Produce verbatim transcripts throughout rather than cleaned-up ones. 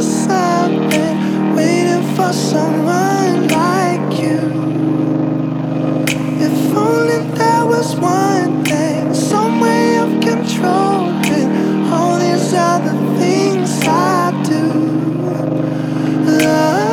silent, waiting for someone like you. If only there was one thing, some way of controlling all these other things I do. Love.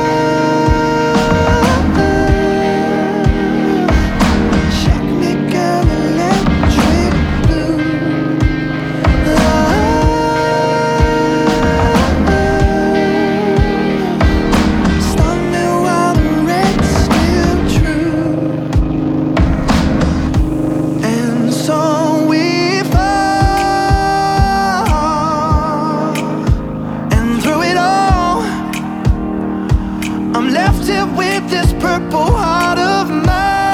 I'm left here with this purple heart of mine.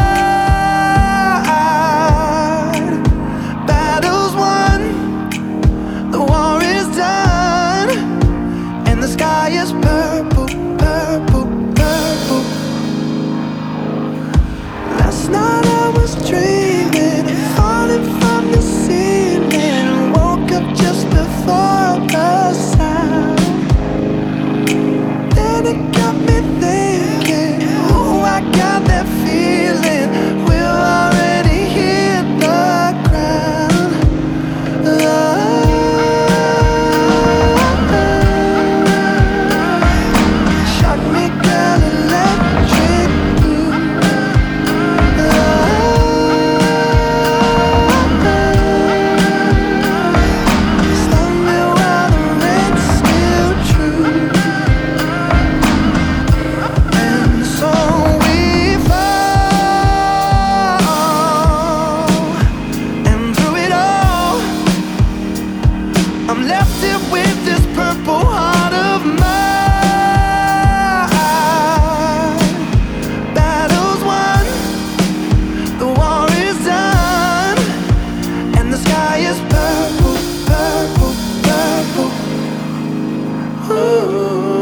Battle's won, the war is done, and the sky is purple, purple, purple. Last night I was dreaming, falling from the ceiling, woke up just before the sound. Then it got me thinking, oh, I got that feeling we'll already hit the ground. Love. Shock me, girl, electric blue. Love. Stun me while the rain's still true. I'm left here with this purple heart of mine. Battle's won, the war is done, and the sky is purple, purple, purple. Ooh.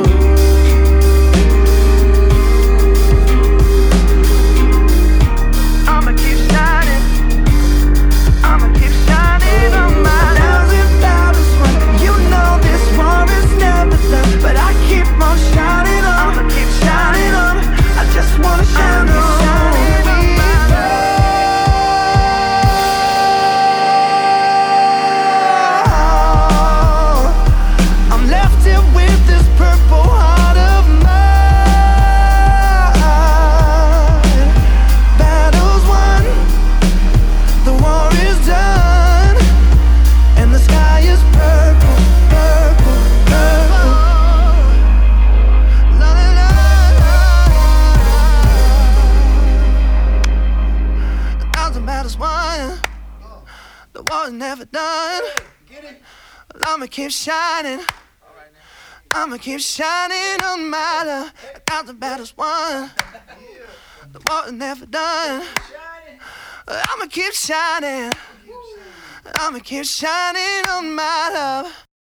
I'ma keep shining, I'ma keep shining on my but I keep on shining on. I'ma keep shining on. I just wanna shine on. I'm left here with this purple heart of mine. Battle's won, the war is done, and the sky is purple, purple, purple. Battle's won, the war's never done. I'ma keep shining, I'ma keep shining on my love. Now the battle's won, the war's never done. I'ma keep shining, I'ma keep shining on my love.